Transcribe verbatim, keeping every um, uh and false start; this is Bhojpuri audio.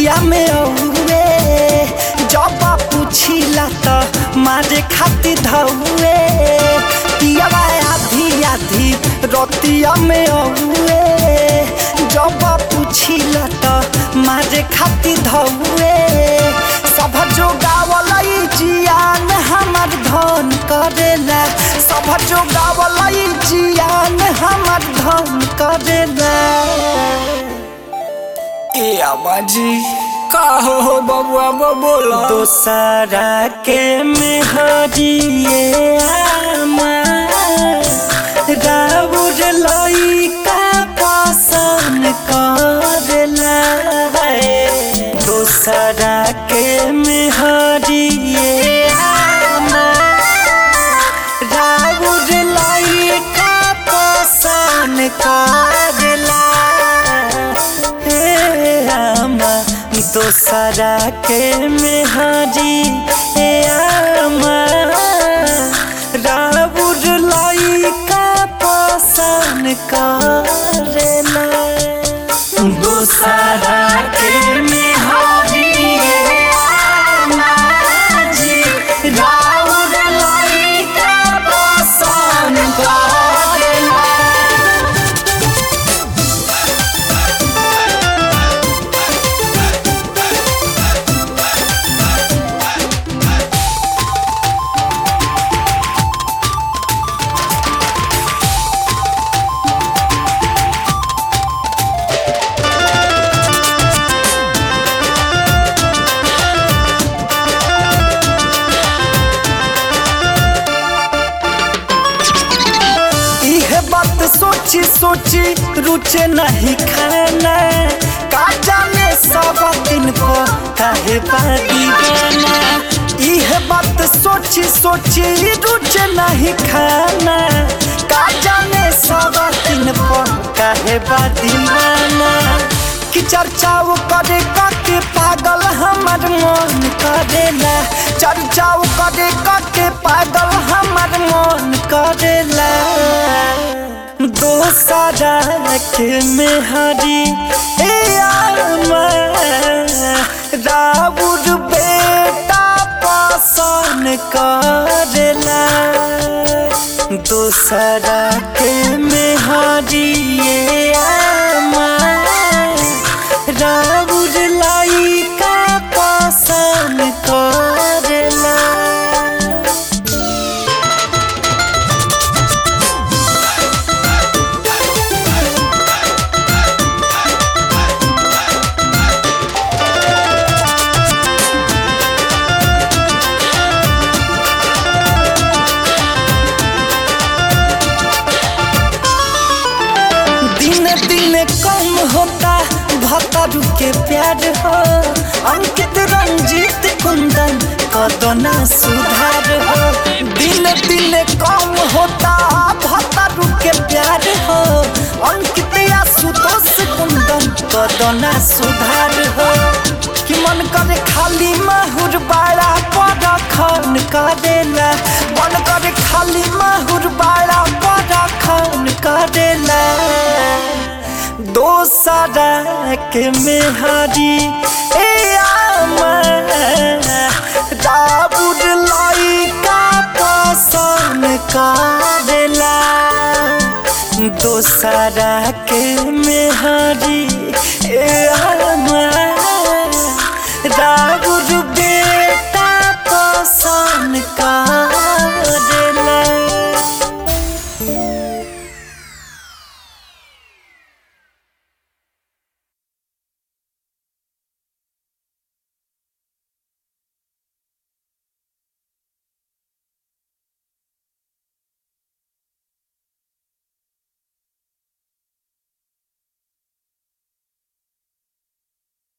रतिया में औए जब पूछिला त मारे खाती धौए पियावा आधी आधी रतिया में औए जब पूछिला त मारे खाती धौए सब जो गावलई जियान हमार धन करेला सब जो गावलई जियान हमार धन करेला। ए आबाजी का हो हो बबुआ बोला दोसरा के मेहरिए आमा राउर लइका पसंद करेला दोसरा के मेहरिए आमा राउर लइका पसंद करेला दोसरा के मेहरी ए आमा राउर लइका पसंद करेला दोसरा के मेहरी ए आमा जी राउर लइका पसंद करेला। सोची सोची रुचे नहीं खाना का जाने सब दिन को काहे दीवाना यह बात सोची सोची रुचे नहीं खाना का जाने सब दिन को काहे दीवाना कि चर्चाओ करे के पागल हमार मन करेला चर्चाओ करे के पागल हमार मन करेला दोसरा के मेहरी ए आमा राउर बेटा पसंद करेला दोसरा के मेहरी ए आमा राउर लइका पसंद करेला। कम होता भतरू के प्यार हो अंकित रंजीत कुंदन कदना सुधार हो दिन दिन कम होता भतरू के प्यार हो अंकित आशुतोष कुंदन कदना सुधार हो कि मन करे खाली माहुर बाड़ा पर खन करेला मन करे खाली माहुर बाड़ा पर खन करेला दोसरा के मेहरी ए आमा राउर लइका पसंद करेला दोसरा